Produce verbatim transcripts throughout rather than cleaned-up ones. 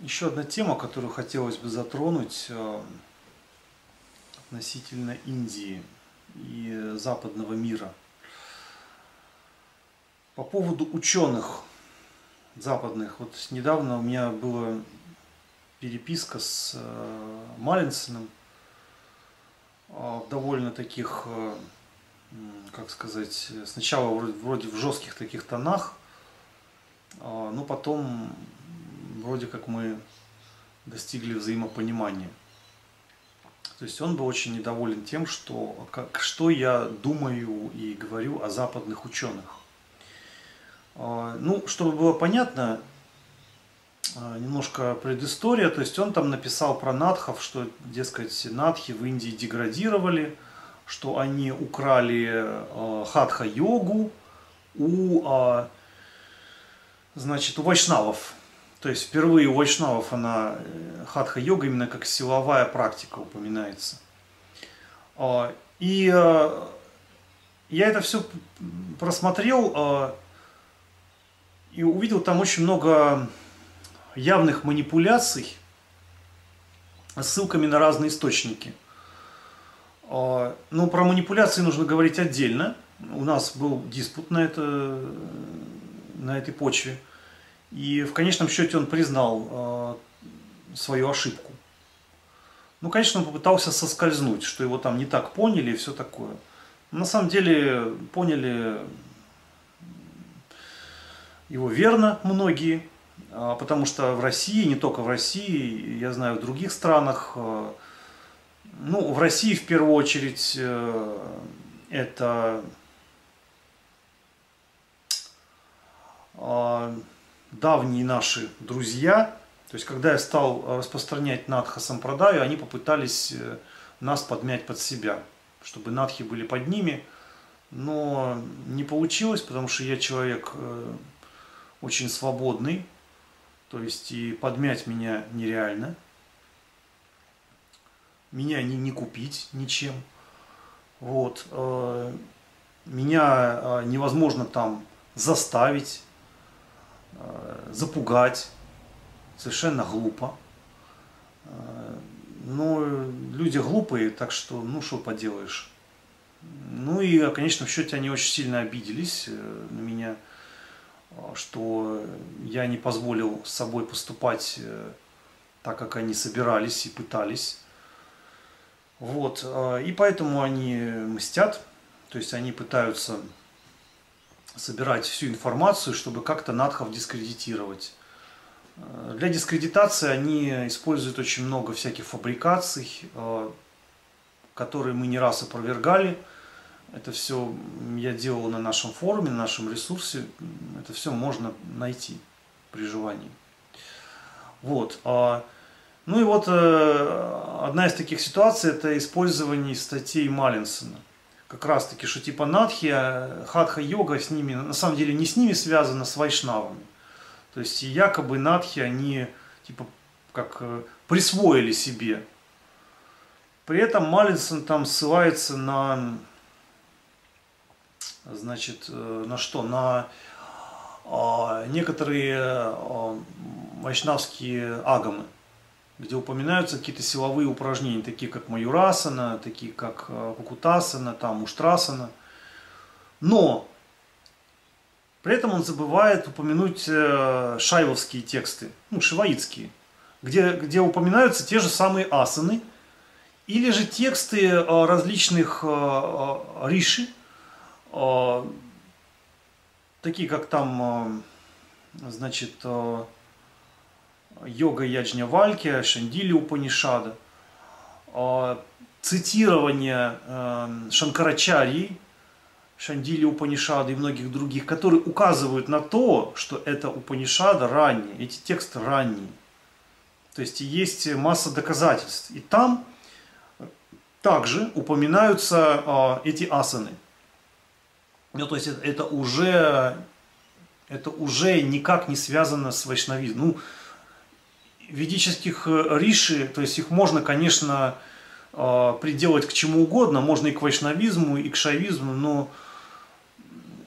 Еще одна тема, которую хотелось бы затронуть э, относительно Индии и западного мира. По поводу ученых западных. Вот недавно у меня была переписка с э, Маллинсоном э, в довольно таких, э, как сказать, сначала вроде, вроде в жестких таких тонах, э, но потом вроде как мы достигли взаимопонимания. То есть он был очень недоволен тем, что, как, что я думаю и говорю о западных ученых. Ну, чтобы было понятно, немножко предыстория. То есть он там написал про надхов, что, дескать, надхи в Индии деградировали, что они украли хатха-йогу у, значит, у вайшнавов. То есть впервые у вайшнавов она, хатха-йога, именно как силовая практика упоминается. И я это все просмотрел и увидел там очень много явных манипуляций с ссылками на разные источники. Но про манипуляции нужно говорить отдельно. У нас был диспут на, это, на этой почве. И в конечном счете он признал э, свою ошибку. Ну, конечно, он попытался соскользнуть, что его там не так поняли и все такое. Но на самом деле поняли его верно многие, э, потому что в России, не только в России, я знаю, в других странах, э, ну, в России в первую очередь э, это... Э, давние наши друзья, то есть когда я стал распространять надха сампрадаю, они попытались нас подмять под себя, чтобы надхи были под ними, но не получилось, потому что я человек очень свободный, то есть и подмять меня нереально, меня не, не купить ничем, вот, меня невозможно там заставить, запугать, совершенно глупо. Но люди глупые, так что, ну, что поделаешь. Ну и, в конечном счете, они очень сильно обиделись на меня, что я не позволил с собой поступать так, как они собирались и пытались. Вот. И поэтому они мстят, то есть они пытаются собирать всю информацию, чтобы как-то надхов дискредитировать. Для дискредитации они используют очень много всяких фабрикаций, которые мы не раз опровергали. Это все я делал на нашем форуме, на нашем ресурсе. Это все можно найти при желании. Вот. Ну и вот одна из таких ситуаций — это использование статей Маллинсона. Как раз таки, что типа надхи, хатха-йога с ними, на самом деле не с ними связано, с вайшнавами. То есть якобы надхи, они типа как присвоили себе. При этом Маллинсон там ссылается на, значит, на что? На а, некоторые а, вайшнавские агамы, где упоминаются какие-то силовые упражнения, такие как маюрасана, такие как пакутасана, там, муштрасана. Но при этом он забывает упомянуть шайвовские тексты, ну, шиваитские, где, где упоминаются те же самые асаны, или же тексты различных риши, такие как там, значит, Йога Яджнявальки, Шандили Упанишада, цитирование Шанкарачарьи, Шандили Упанишады и многих других, которые указывают на то, что это Упанишада ранние, эти тексты ранние. То есть есть масса доказательств. И там также упоминаются эти асаны. Ну, то есть это, это, уже, это уже никак не связано с вайшнавизмом. Ну, ведических риши, то есть их можно, конечно, приделать к чему угодно, можно и к вайшнавизму, и к шайвизму, но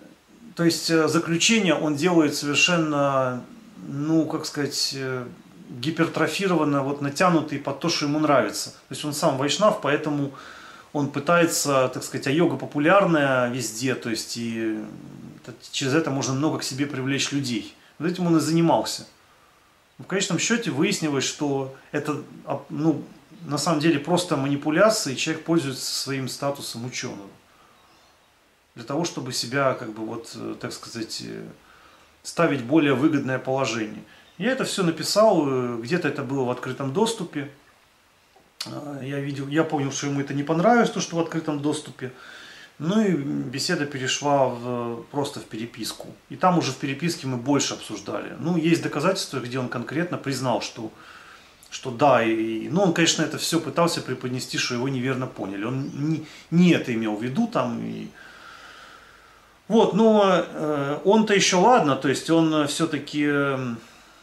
то есть заключение он делает совершенно, ну, как сказать, гипертрофированно вот натянутый под то, что ему нравится. То есть он сам вайшнав, поэтому он пытается, так сказать, а йога популярная везде, то есть и через это можно много к себе привлечь людей. Вот этим он и занимался. В конечном счете выяснилось, что это, ну, на самом деле просто манипуляция, и человек пользуется своим статусом ученого. Для того, чтобы себя, как бы, вот, так сказать, ставить в более выгодное положение. Я это все написал, где-то это было в открытом доступе. Я видел, я понял, что ему это не понравилось, то, что в открытом доступе. Ну и беседа перешла в, просто в переписку. И там уже в переписке мы больше обсуждали. Ну, есть доказательства, где он конкретно признал, что, что да. И, ну, он, конечно, это все пытался преподнести, что его неверно поняли. Он не, не это имел в виду там. И... Вот, но э, он-то еще ладно, то есть он все-таки... Э,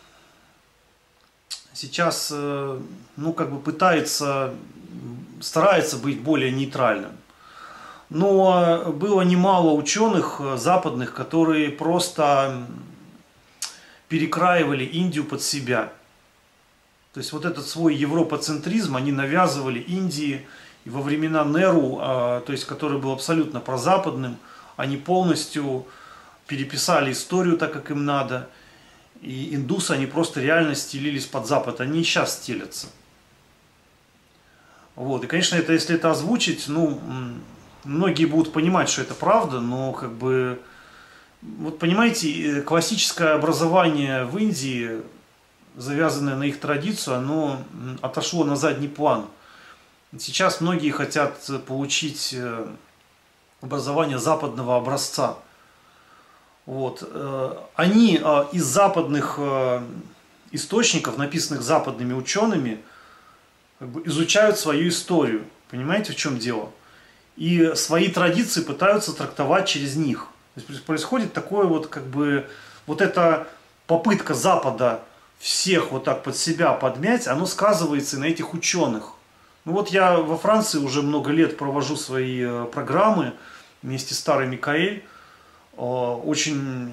сейчас, ну, как бы пытается, старается быть более нейтральным. Но было немало ученых западных, которые просто перекраивали Индию под себя. То есть вот этот свой европоцентризм они навязывали Индии. И во времена Неру, то есть который был абсолютно прозападным, они полностью переписали историю так, как им надо. И индусы, они просто реально стелились под Запад, они и сейчас стелятся. Вот. И, конечно, это, если это озвучить, ну, многие будут понимать, что это правда, но, как бы, вот понимаете, классическое образование в Индии, завязанное на их традицию, оно отошло на задний план. Сейчас многие хотят получить образование западного образца. Вот. Они из западных источников, написанных западными учеными, как бы изучают свою историю. Понимаете, в чем дело? И свои традиции пытаются трактовать через них. То есть происходит такое вот, как бы, вот эта попытка Запада всех вот так под себя подмять, оно сказывается и на этих ученых. Ну вот я во Франции уже много лет провожу свои программы вместе с Тарой Микаэль. Очень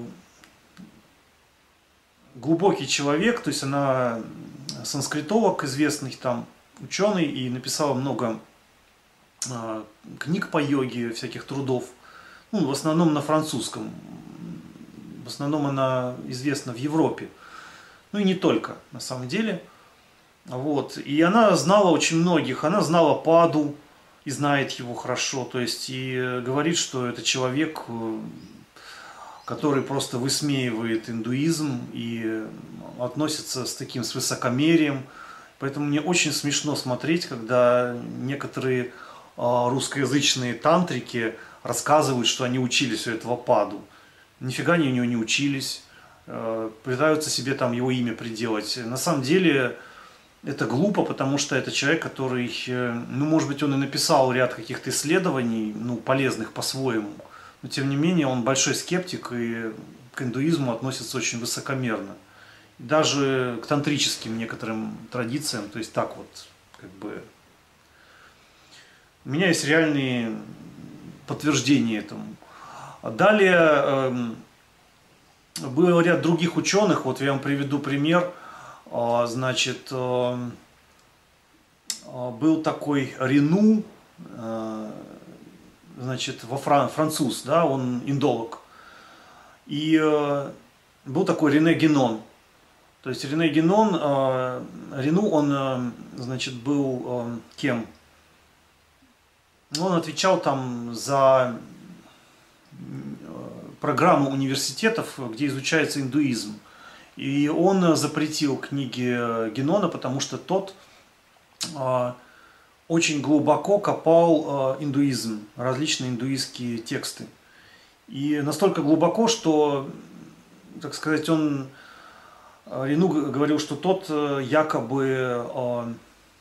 глубокий человек, то есть она санскритолог известный, там ученый, и написала много книг по йоге, всяких трудов, ну, в основном на французском, в основном она известна в Европе, ну и не только, на самом деле. Вот. И она знала очень многих, она знала Паду, и знает его хорошо, то есть и говорит, что это человек, который просто высмеивает индуизм и относится с таким с высокомерием. Поэтому мне очень смешно смотреть, когда некоторые русскоязычные тантрики рассказывают, что они учились у этого Паду. Нифига они у него не учились, пытаются себе там его имя приделать. На самом деле это глупо, потому что это человек, который, ну, может быть, он и написал ряд каких-то исследований, ну, полезных по-своему, но, тем не менее, он большой скептик и к индуизму относится очень высокомерно. Даже к тантрическим некоторым традициям, то есть так вот, как бы... У меня есть реальные подтверждения этому. Далее, э, был ряд других ученых, вот я вам приведу пример. Значит, был такой Рену, значит, во Фран... француз, да, он индолог. И был такой Рене Генон. То есть Рене Генон, Рену, он, значит, был кем? Он отвечал там за программу университетов, где изучается индуизм. И он запретил книги Генона, потому что тот э, очень глубоко копал э, индуизм, различные индуистские тексты. И настолько глубоко, что, так сказать, он, Рену говорил, что тот якобы э,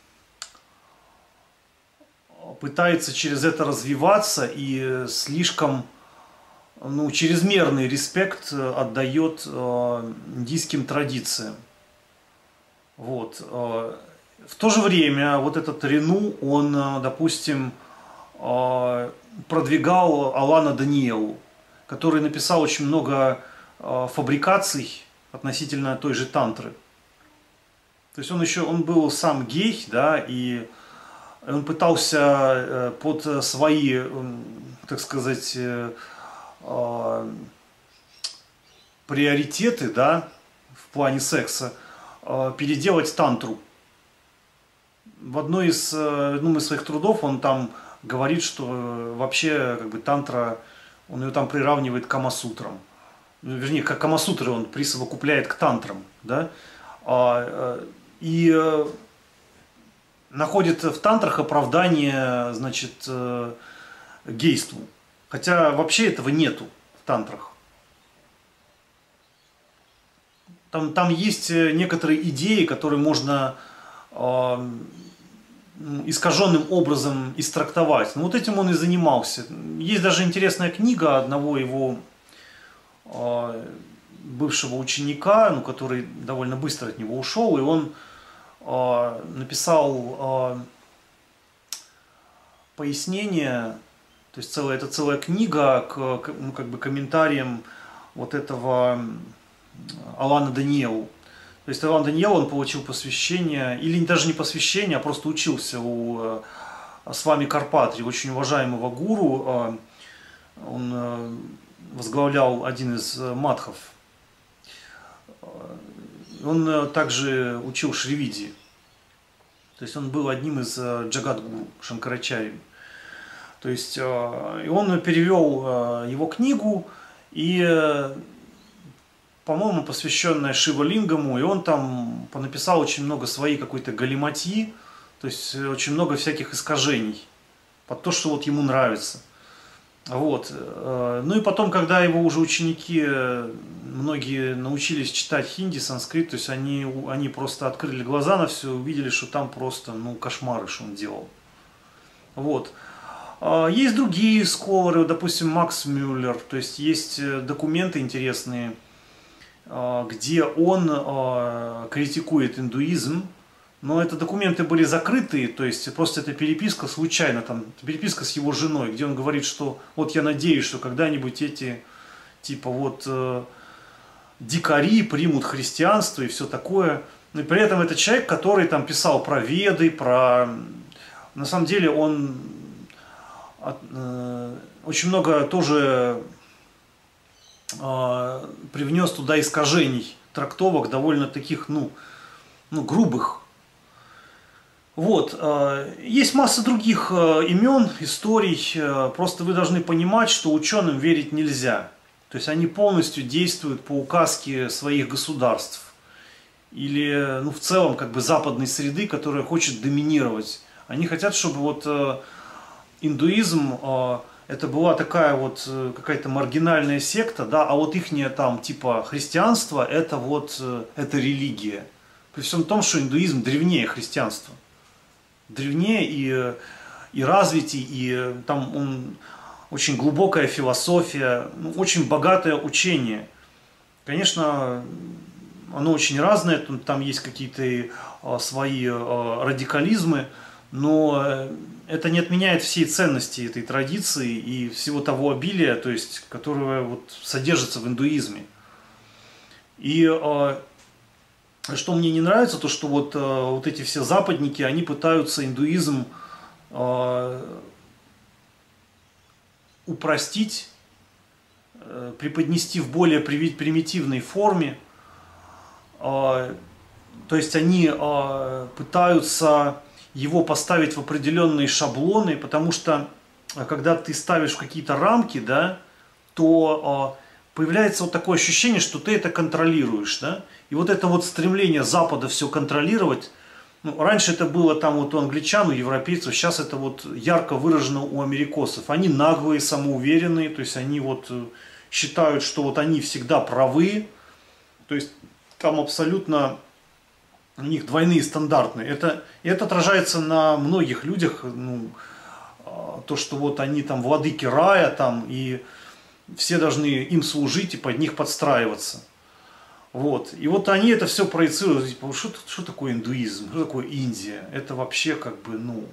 пытается через это развиваться и слишком... ну, чрезмерный респект отдает э, индийским традициям. Вот. Э, в то же время вот этот Рену, он, э, допустим, э, продвигал Алана Даниэлу, который написал очень много э, фабрикаций относительно той же тантры. То есть он еще, он был сам гей, да, и он пытался под свои, так сказать, приоритеты, да, в плане секса, переделать тантру. В одной из, ну, из своих трудов он там говорит, что вообще как бы тантра, он ее там приравнивает к камасутрам. Вернее, как камасутры он присовокупляет к тантрам, да, и находит в тантрах оправдание, значит, гейству. Хотя вообще этого нету в тантрах. Там, там есть некоторые идеи, которые можно э, искаженным образом истрактовать. Но вот этим он и занимался. Есть даже интересная книга одного его э, бывшего ученика, ну, который довольно быстро от него ушел, и он э, написал э, пояснение, то есть целая, это целая книга к, к, ну, как бы комментариям вот этого Алана Даниэлу. То есть Алан Даниэл, он получил посвящение, или даже не посвящение, а просто учился у Свами Карпатри, очень уважаемого гуру. Он возглавлял один из матхов. Он также учил Шривиди. То есть он был одним из джагат-гуру, Шанкарачарьи. То есть и он перевел его книгу, и, по-моему, посвященная Шива Лингаму, и он там понаписал очень много своей какой-то галиматьи, то есть очень много всяких искажений под то, что вот ему нравится. Вот. Ну и потом, когда его уже ученики, многие научились читать хинди, санскрит, то есть они, они просто открыли глаза на все, увидели, что там просто, ну, кошмары, что он делал. Вот. Есть другие сколоры, допустим, Макс Мюллер, то есть есть документы интересные, где он критикует индуизм, но это документы были закрытые, то есть просто это переписка случайно, там, переписка с его женой, где он говорит, что вот я надеюсь, что когда-нибудь эти, типа вот, дикари примут христианство и все такое. И при этом это человек, который там писал про Веды, про... На самом деле он очень много тоже привнес туда искажений, трактовок довольно таких, ну, ну грубых. Вот. Есть масса других имен, историй, просто вы должны понимать, что ученым верить нельзя. То есть они полностью действуют по указке своих государств. Или, ну, в целом, как бы западной среды, которая хочет доминировать. Они хотят, чтобы вот индуизм это была такая вот какая-то маргинальная секта, да, а вот ихнее там типа христианство это вот это религия. При всем том, что индуизм древнее христианства. Древнее и, и развитый, и там он, очень глубокая философия, ну, очень богатое учение. Конечно, оно очень разное, там есть какие-то свои радикализмы, но это не отменяет всей ценности этой традиции и всего того обилия, то есть, которое вот содержится в индуизме. И что мне не нравится, то что вот, вот эти все западники, они пытаются индуизм упростить, преподнести в более примитивной форме. То есть они пытаются его поставить в определенные шаблоны, потому что когда ты ставишь в какие-то рамки, да, то появляется вот такое ощущение, что ты это контролируешь, да, и вот это вот стремление Запада все контролировать, ну, раньше это было там вот у англичан, у европейцев, сейчас это вот ярко выражено у америкосов. Они наглые, самоуверенные, то есть они вот считают, что вот они всегда правы, то есть там абсолютно у них двойные стандарты. Это, это отражается на многих людях, ну, то, что вот они там владыки рая, там, и все должны им служить и под них подстраиваться. Вот. И вот они это все проецируют. Типа, что, что такое индуизм, что такое Индия? Это вообще как бы, ну,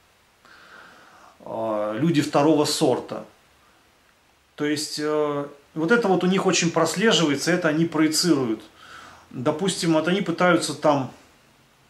люди второго сорта. То есть вот это вот у них очень прослеживается, это они проецируют. Допустим, вот они пытаются там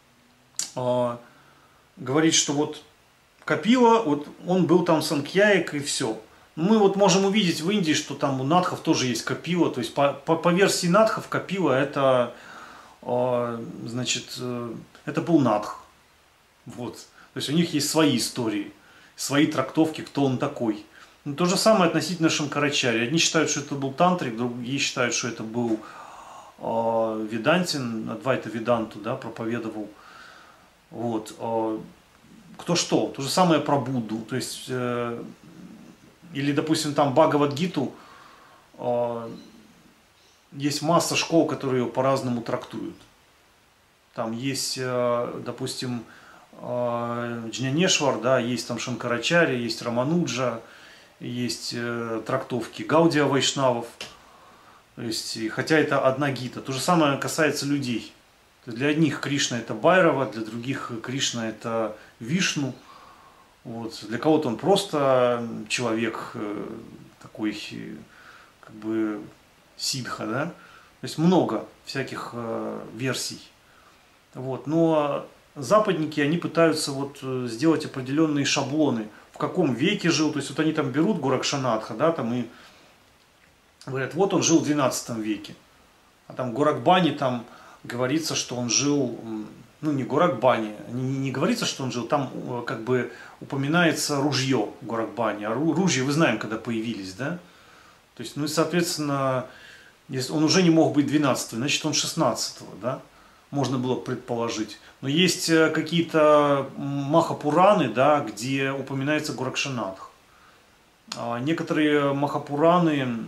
э, говорит, что вот Капила, вот он был там Санкьяек и все. Мы вот можем увидеть в Индии, что там у надхов тоже есть Капила, то есть по, по, по версии надхов Капила это, э, значит, э, это был надх. Вот. То есть у них есть свои истории, свои трактовки, кто он такой. Ну, то же самое относительно Шанкарачарьи. Одни считают, что это был тантрик, другие считают, что это был э, Ведантин, Адвайта Веданту, да, проповедовал. Вот. Э, кто что? То же самое про Будду. То есть, э, или, допустим, там Бхагавад-гиту, э, есть масса школ, которые ее по-разному трактуют. Там есть, э, допустим, Джнанешвар, да, есть там Шанкарачарья, есть Рамануджа, есть э, трактовки Гаудия Вайшнавов, то есть, и, хотя это одна гита. То же самое касается людей. Для одних Кришна это Байрава, для других Кришна это Вишну, вот. Для кого-то он просто человек э, такой, как бы сидха, да, то есть много всяких э, версий, вот. Но западники, они пытаются вот сделать определенные шаблоны, в каком веке жил, то есть вот они там берут Горакшанатха, да, там и говорят, вот он жил в двенадцатом веке, а там Горакбани там говорится, что он жил, ну не Горакбани, не, не говорится, что он жил, там как бы упоминается ружье Горакбани, а ружья, вы знаем, когда появились, да, то есть, ну и соответственно, если он уже не мог быть двенадцатого, значит он шестнадцатого, да, можно было предположить. Но есть какие-то махапураны, да, где упоминается Горакшанатх. Некоторые махапураны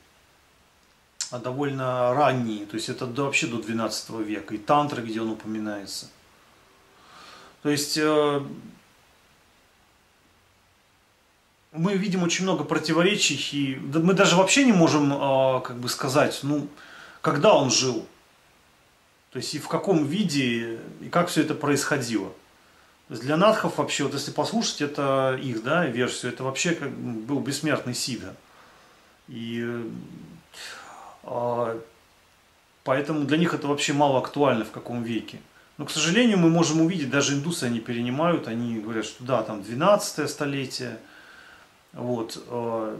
довольно ранние, то есть это вообще до двенадцатого века, и тантры, где он упоминается. То есть мы видим очень много противоречий, и мы даже вообще не можем как бы сказать, ну, когда он жил. То есть и в каком виде, и как все это происходило. То есть для надхов вообще, вот если послушать это их, да, версию, это вообще как был бессмертный Сидха. И э, поэтому для них это вообще мало актуально, в каком веке. Но, к сожалению, мы можем увидеть, даже индусы они перенимают, они говорят, что да, там двенадцатое столетие. Вот. Э,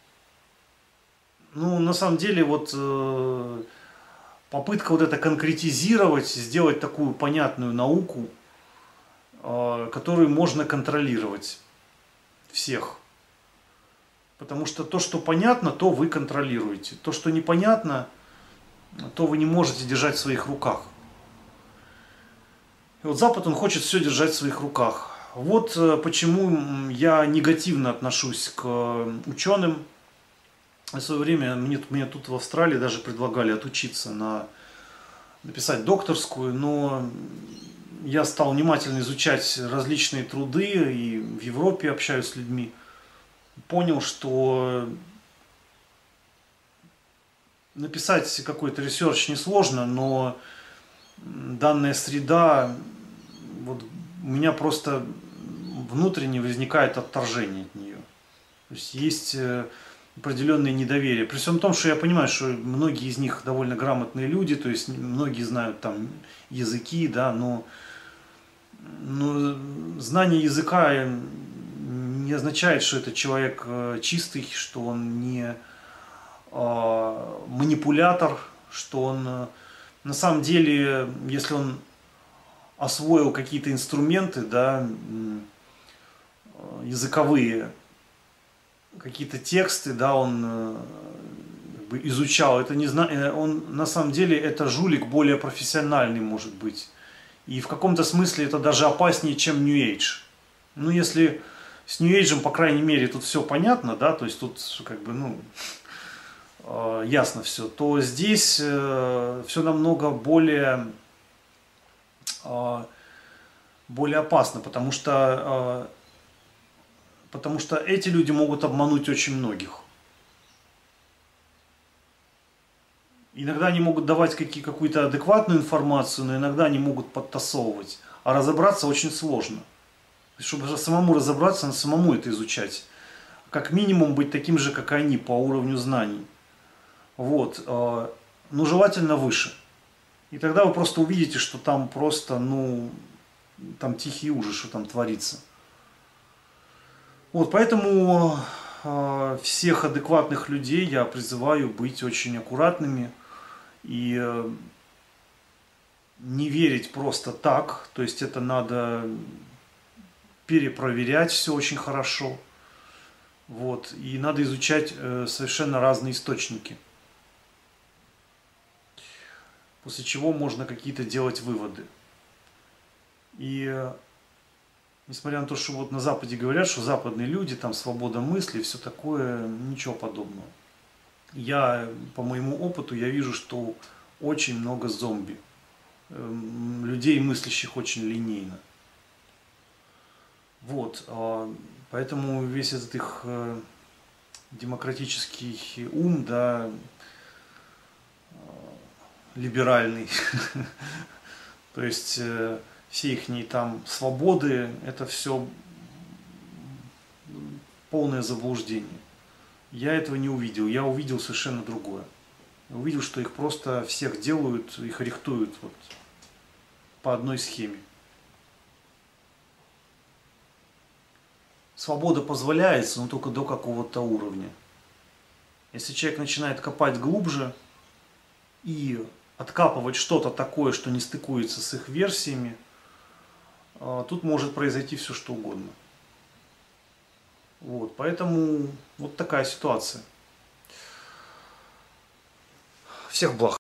ну, на самом деле, вот... Э, попытка вот это конкретизировать, сделать такую понятную науку, которую можно контролировать всех. Потому что то, что понятно, то вы контролируете. То, что непонятно, то вы не можете держать в своих руках. И вот Запад, он хочет все держать в своих руках. Вот почему я негативно отношусь к ученым. В свое время мне, мне тут в Австралии даже предлагали отучиться на написать докторскую, но я стал внимательно изучать различные труды и в Европе общаюсь с людьми. Понял, что написать какой-то ресерч несложно, но данная среда, вот у меня просто внутренне возникает отторжение от нее. То есть есть определенное недоверие. При всем том, что я понимаю, что многие из них довольно грамотные люди, то есть многие знают там языки, да, но, но знание языка не означает, что этот человек чистый, что он не э, манипулятор, что он на самом деле, если он освоил какие-то инструменты, да, языковые, какие-то тексты, да, он как бы изучал, это не зна... он на самом деле это жулик более профессиональный может быть. И в каком-то смысле это даже опаснее, чем New Age. Ну, если с New Age, по крайней мере, тут все понятно, да, то есть тут как бы, ну, э, ясно все, то здесь э, все намного более, э, более опасно, потому что э, Потому что эти люди могут обмануть очень многих. Иногда они могут давать какую-то адекватную информацию, но иногда они могут подтасовывать. А разобраться очень сложно. Чтобы самому разобраться, надо самому это изучать. Как минимум быть таким же, как и они, по уровню знаний. Вот. Ну, желательно выше. И тогда вы просто увидите, что там просто, ну, там тихий ужас, что там творится. Вот, поэтому э, всех адекватных людей я призываю быть очень аккуратными и э, не верить просто так, то есть это надо перепроверять все очень хорошо, вот, и надо изучать э, совершенно разные источники, после чего можно какие-то делать выводы. И э, несмотря на то, что вот на Западе говорят, что западные люди, там свобода мысли, все такое, ничего подобного. Я, по моему опыту, я вижу, что очень много зомби. Людей, мыслящих очень линейно. Вот. Поэтому весь этот их демократический ум, да, либеральный, то есть все их там свободы, это все полное заблуждение. Я этого не увидел, я увидел совершенно другое. Я увидел, что их просто всех делают, их рихтуют вот по одной схеме. Свобода позволяется, но только до какого-то уровня. Если человек начинает копать глубже и откапывать что-то такое, что не стыкуется с их версиями, тут может произойти все, что угодно. Вот, поэтому вот такая ситуация. Всех благ.